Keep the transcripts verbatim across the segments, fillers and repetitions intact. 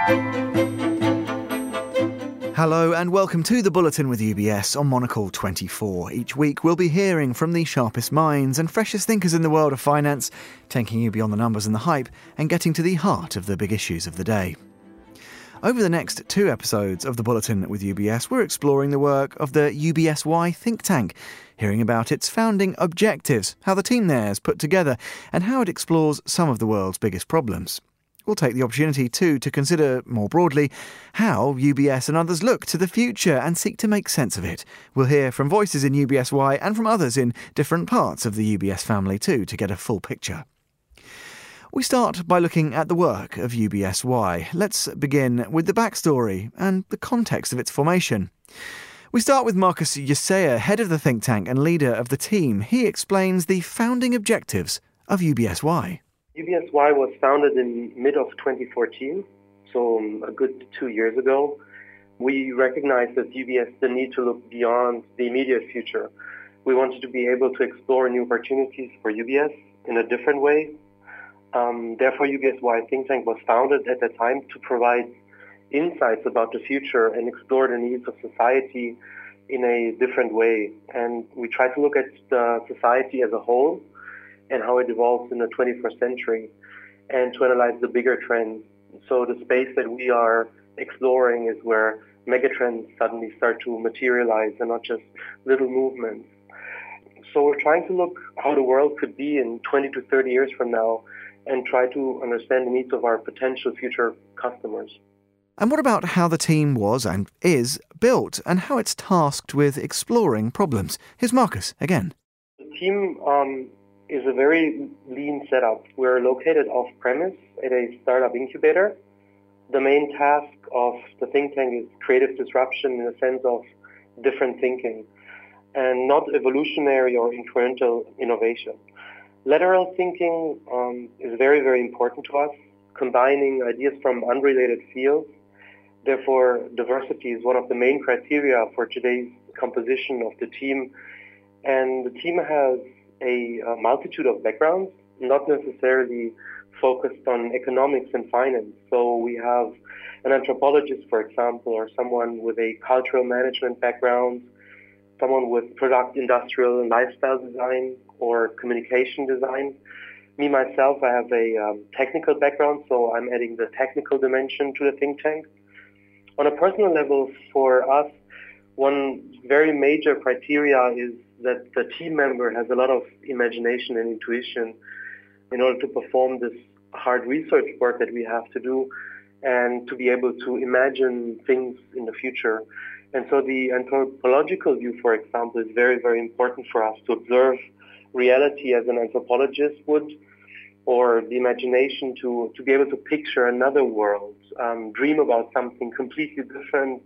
Hello and welcome to The Bulletin with U B S on Monocle twenty-four. Each week we'll be hearing from the sharpest minds and freshest thinkers in the world of finance, taking you beyond the numbers and the hype and getting to the heart of the big issues of the day. Over the next two episodes of The Bulletin with U B S, we're exploring the work of the U B S Y think tank, hearing about its founding objectives, how the team there is put together, and how it explores some of the world's biggest problems. We'll take the opportunity, too, to consider, more broadly, how U B S and others look to the future and seek to make sense of it. We'll hear from voices in U B S Y and from others in different parts of the U B S family, too, to get a full picture. We start by looking at the work of U B S Y. Let's begin with the backstory and the context of its formation. We start with Marcus Jesea, head of the think tank and leader of the team. He explains the founding objectives of U B S Y. U B S Y was founded in mid of twenty fourteen, so a good two years ago. We recognized as U B S the need to look beyond the immediate future. We wanted to be able to explore new opportunities for U B S in a different way. Um, therefore, U B S Y think tank was founded at that time to provide insights about the future and explore the needs of society in a different way. And we try to look at the society as a whole and how it evolves in the twenty-first century, and to analyze the bigger trends. So the space that we are exploring is where megatrends suddenly start to materialize and not just little movements. So we're trying to look how the world could be in twenty to thirty years from now and try to understand the needs of our potential future customers. And what about how the team was and is built and how it's tasked with exploring problems? Here's Marcus again. The team um, is a very lean setup. We're located off-premise at a startup incubator. The main task of the think tank is creative disruption in the sense of different thinking, and not evolutionary or incremental innovation. Lateral thinking um, is very, very important to us, combining ideas from unrelated fields. Therefore, diversity is one of the main criteria for today's composition of the team. And the team has a, a multitude of backgrounds, not necessarily focused on economics and finance. So we have an anthropologist, for example, or someone with a cultural management background, someone with product, industrial, and lifestyle design, or communication design. Me, myself, I have a um, technical background, so I'm adding the technical dimension to the think tank. On a personal level, for us, one very major criteria is that the team member has a lot of imagination and intuition in order to perform this hard research work that we have to do and to be able to imagine things in the future. And so the anthropological view, for example, is very, very important for us to observe reality as an anthropologist would, or the imagination to, to be able to picture another world, um, dream about something completely different,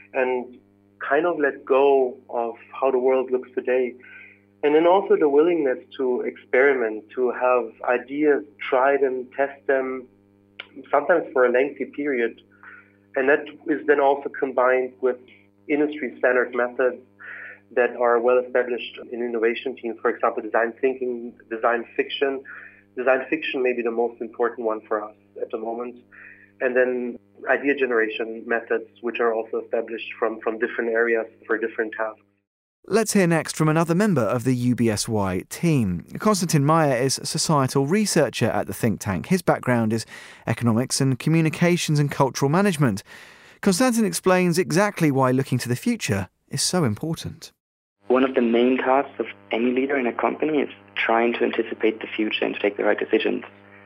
and kind of let go of how the world looks today. And then also the willingness to experiment, to have ideas, try them, test them, sometimes for a lengthy period. And that is then also combined with industry standard methods that are well established in innovation teams, for example, design thinking, design fiction. Design fiction may be the most important one for us at the moment. And then idea generation methods, which are also established from, from different areas for different tasks. Let's hear next from another member of the U B S Y team. Konstantin Meyer is a societal researcher at the think tank. His background is economics and communications and cultural management. Konstantin explains exactly why looking to the future is so important. One of the main tasks of any leader in a company is trying to anticipate the future and to take the right decisions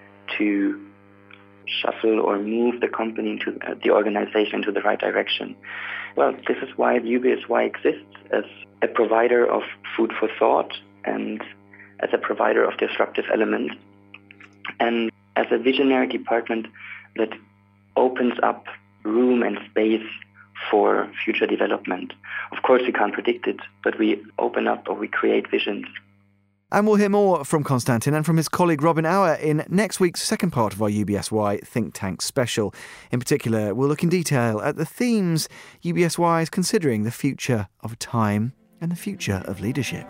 to shuffle or move the company into uh, the organization into the right direction. Well, this is why the U B S Y exists as a provider of food for thought and as a provider of disruptive elements and as a visionary department that opens up room and space for future development. Of course, we can't predict it, but we open up or we create visions. And we'll hear more from Konstantin and from his colleague Robin Auer in next week's second part of our U B S Y Think Tank special. In particular, we'll look in detail at the themes U B S Y is considering: the future of time and the future of leadership.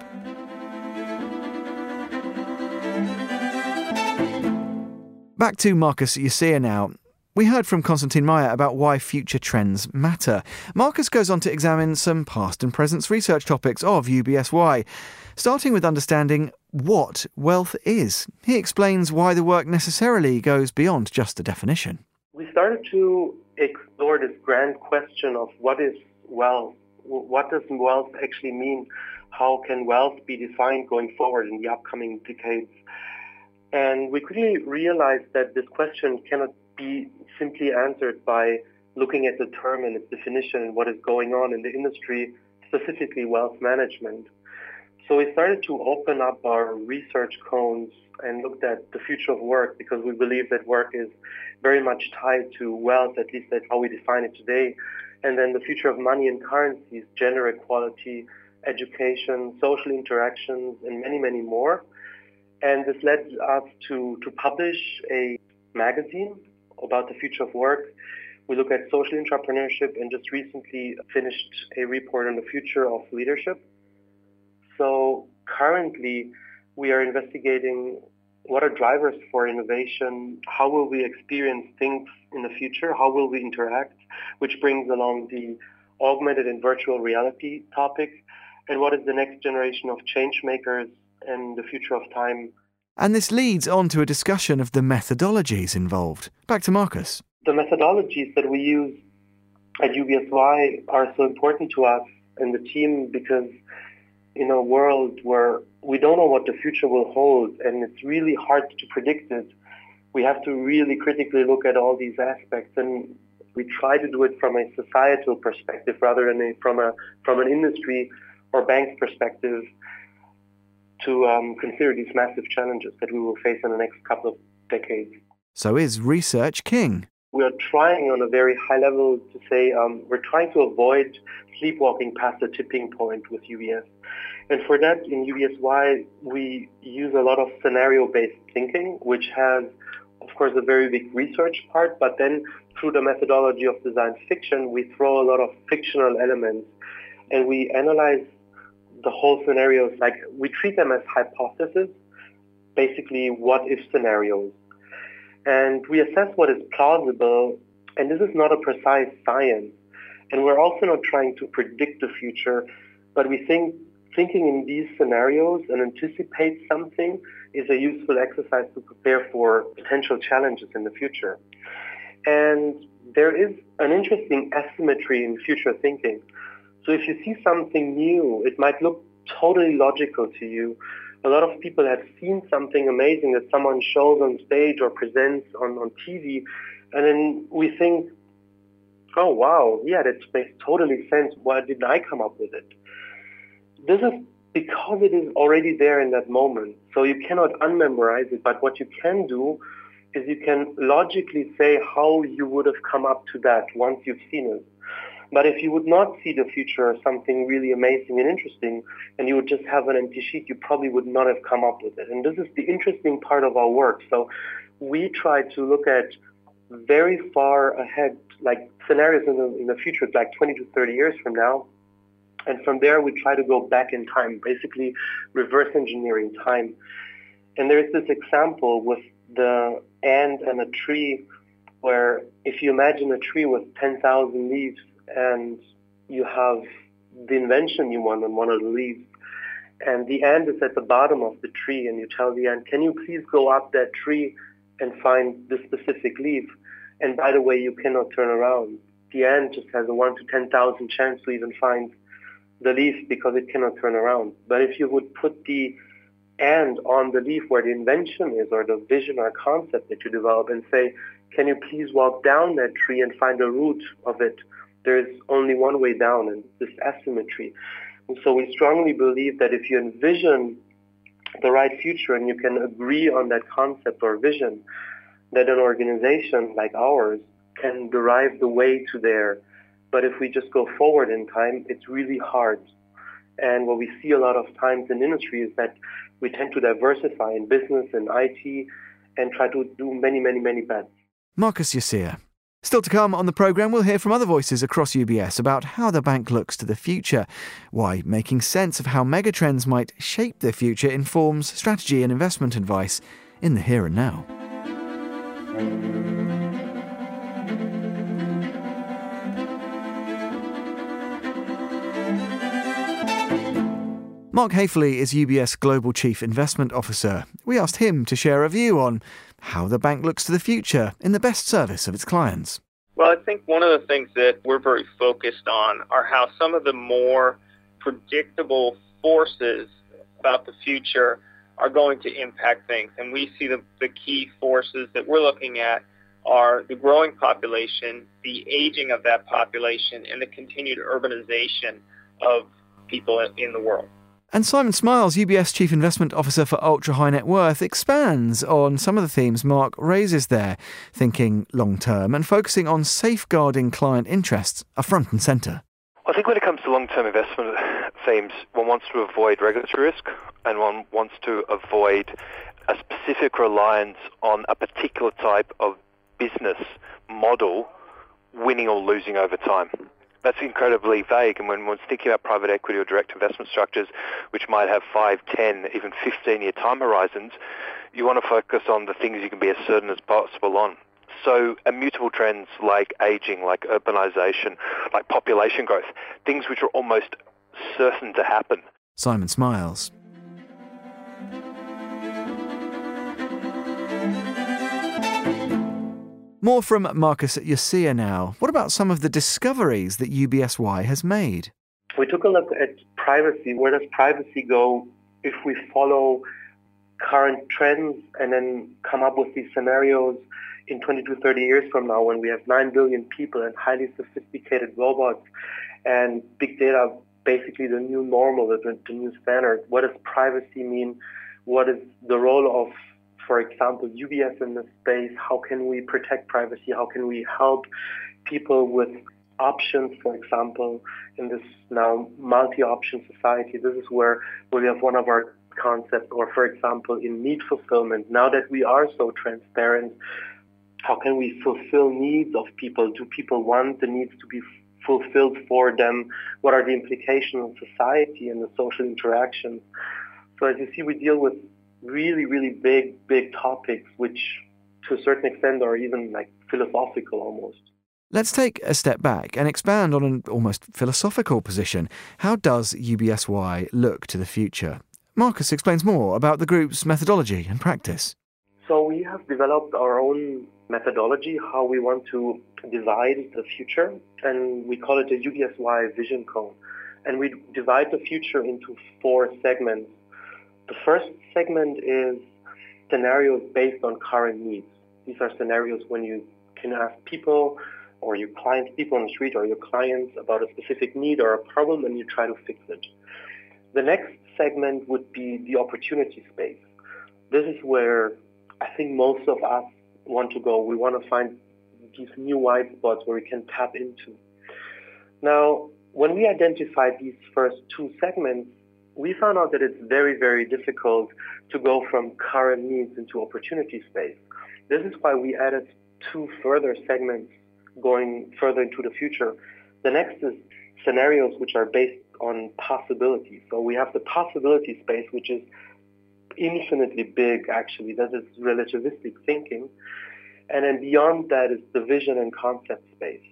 Back to Marcus Jesea now. We heard from Konstantin Meyer about why future trends matter. Marcus goes on to examine some past and present research topics of U B S Y, starting with understanding what wealth is. He explains why the work necessarily goes beyond just a definition. We started to explore this grand question of what is wealth? What does wealth actually mean? How can wealth be defined going forward in the upcoming decades? And we quickly realized that this question cannot be simply answered by looking at the term and its definition and what is going on in the industry, specifically wealth management. So we started to open up our research cones and looked at the future of work, because we believe that work is very much tied to wealth, at least that's how we define it today. And then the future of money and currencies, gender equality, education, social interactions, and many, many more. And this led us to, to publish a magazine about the future of work. We look at social entrepreneurship and just recently finished a report on the future of leadership. So currently we are investigating what are drivers for innovation, how will we experience things in the future, how will we interact, which brings along the augmented and virtual reality topic, and what is the next generation of change makers and the future of time. And this leads on to a discussion of the methodologies involved. Back to Marcus. The methodologies that we use at U B S Y are so important to us and the team, because in a world where we don't know what the future will hold and it's really hard to predict it, we have to really critically look at all these aspects, and we try to do it from a societal perspective rather than a, from a from an industry or bank's perspective, to um, consider these massive challenges that we will face in the next couple of decades. So is research king? We are trying on a very high level to say um, we're trying to avoid sleepwalking past the tipping point with U B S. And for that, in U B S Y, we use a lot of scenario-based thinking, which has, of course, a very big research part, but then through the methodology of design fiction, we throw a lot of fictional elements, and we analyze the whole scenarios, like we treat them as hypotheses, basically what-if scenarios. And we assess what is plausible, and this is not a precise science. And we're also not trying to predict the future, but we think thinking in these scenarios and anticipate something is a useful exercise to prepare for potential challenges in the future. And there is an interesting asymmetry in future thinking. So if you see something new, it might look totally logical to you. A lot of people have seen something amazing that someone shows on stage or presents on, on T V, and then we think, oh wow, yeah, that makes totally sense. Why didn't I come up with it? This is because it is already there in that moment. So you cannot unmemorize it, but what you can do is you can logically say how you would have come up to that once you've seen it. But if you would not see the future or something really amazing and interesting, and you would just have an empty sheet, you probably would not have come up with it. And this is the interesting part of our work. So we try to look at very far ahead, like scenarios in the, in the future, like twenty to thirty years from now. And from there, we try to go back in time, basically reverse engineering time. And there's this example with the ant and a tree, where if you imagine a tree with ten thousand leaves, and you have the invention you want on one of the leaves, and the ant is at the bottom of the tree, and you tell the ant, can you please go up that tree and find the specific leaf? And by the way, you cannot turn around. The ant just has a one to ten thousand chance to even find the leaf because it cannot turn around. But if you would put the ant on the leaf where the invention is, or the vision or concept that you develop, and say, can you please walk down that tree and find the root of it? There's only one way down, and this asymmetry. And so we strongly believe that if you envision the right future and you can agree on that concept or vision, that an organization like ours can derive the way to there. But if we just go forward in time, it's really hard. And what we see a lot of times in industry is that we tend to diversify in business and I T and try to do many, many, many bets. Marcus Yassir. Still to come on the programme, we'll hear from other voices across U B S about how the bank looks to the future, why making sense of how megatrends might shape the future informs strategy and investment advice in the here and now. Mark Haefele is U B S Global Chief Investment Officer. We asked him to share a view on how the bank looks to the future in the best service of its clients. Well, I think one of the things that we're very focused on are how some of the more predictable forces about the future are going to impact things. And we see the, the key forces that we're looking at are the growing population, the aging of that population, and the continued urbanization of people in the world. And Simon Smiles, U B S Chief Investment Officer for Ultra High Net Worth, expands on some of the themes Mark raises there, thinking long-term and focusing on safeguarding client interests are front and centre. I think when it comes to long-term investment themes, one wants to avoid regulatory risk and one wants to avoid a specific reliance on a particular type of business model winning or losing over time. That's incredibly vague, and when one's thinking about private equity or direct investment structures, which might have five, ten, even fifteen-year time horizons, you want to focus on the things you can be as certain as possible on. So immutable trends like aging, like urbanization, like population growth, things which are almost certain to happen. Simon Smiles. More from Marcus Yacea now. What about some of the discoveries that U B S Y has made? We took a look at privacy. Where does privacy go if we follow current trends and then come up with these scenarios in twenty to thirty years from now when we have nine billion people and highly sophisticated robots and big data, basically the new normal, the, the new standard? What does privacy mean? What is the role of, for example, U B S in this space? How can we protect privacy? How can we help people with options, for example, in this now multi-option society? This is where we have one of our concepts, or for example, in need fulfillment. Now that we are so transparent, how can we fulfill needs of people? Do people want the needs to be fulfilled for them? What are the implications on society and the social interactions? So as you see, we deal with really, really big, big topics, which to a certain extent are even like philosophical almost. Let's take a step back and expand on an almost philosophical position. How does U B S Y look to the future? Marcus explains more about the group's methodology and practice. So we have developed our own methodology, how we want to divide the future, and we call it the U B S Y Vision Cone. And we divide the future into four segments. The first segment is scenarios based on current needs. These are scenarios when you can ask people or your clients, people on the street or your clients about a specific need or a problem and you try to fix it. The next segment would be the opportunity space. This is where I think most of us want to go. We want to find these new white spots where we can tap into. Now, when we identified these first two segments, we found out that it's very, very difficult to go from current needs into opportunity space. This is why we added two further segments going further into the future. The next is scenarios which are based on possibilities. So we have the possibility space, which is infinitely big, actually. That is relativistic thinking. And then beyond that is the vision and concept space.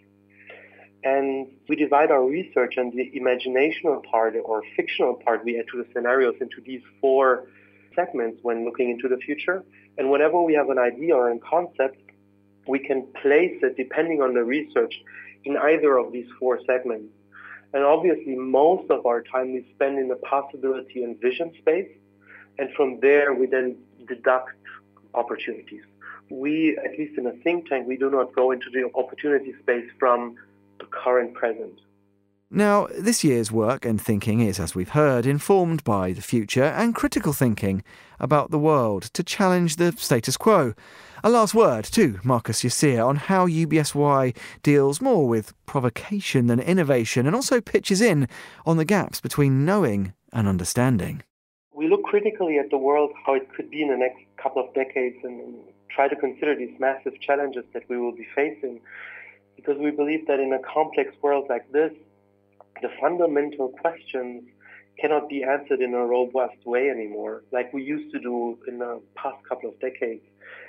And we divide our research and the imaginational part or fictional part we add to the scenarios into these four segments when looking into the future. And whenever we have an idea or a concept, we can place it, depending on the research, in either of these four segments. And obviously, most of our time we spend in the possibility and vision space. And from there, we then deduct opportunities. We, at least in a think tank, we do not go into the opportunity space from the current present. Now, this year's work and thinking is, as we've heard, informed by the future and critical thinking about the world to challenge the status quo. A last word to Marcus Yacea on how U B S Y deals more with provocation than innovation and also pitches in on the gaps between knowing and understanding. We look critically at the world, how it could be in the next couple of decades, and try to consider these massive challenges that we will be facing, because we believe that in a complex world like this, the fundamental questions cannot be answered in a robust way anymore, like we used to do in the past couple of decades.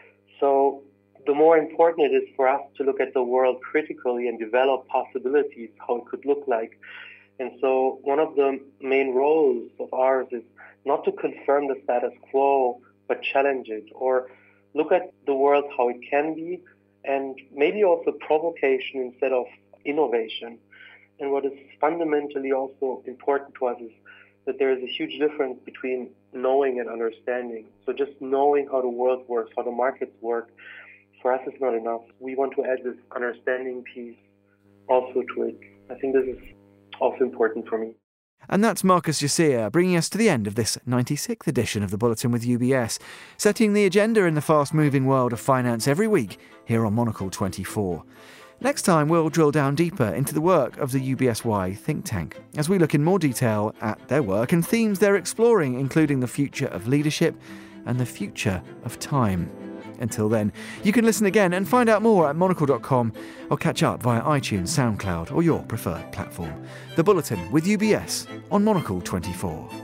So the more important it is for us to look at the world critically and develop possibilities, how it could look like, And so one of the main roles of ours is not to confirm the status quo, but challenge it, or look at the world how it can be, and maybe also provocation instead of innovation. And what is fundamentally also important to us is that there is a huge difference between knowing and understanding. So just knowing how the world works, how the markets work, for us is not enough. We want to add this understanding piece also to it. I think this is also important for me. And that's Marcus Jacir, bringing us to the end of this ninety-sixth edition of the Bulletin with U B S, setting the agenda in the fast-moving world of finance every week here on Monocle twenty-four. Next time, we'll drill down deeper into the work of the U B S Y think tank, as we look in more detail at their work and themes they're exploring, including the future of leadership and the future of time. Until then, you can listen again and find out more at monocle dot com or catch up via iTunes, SoundCloud or your preferred platform. The Bulletin with U B S on Monocle twenty-four.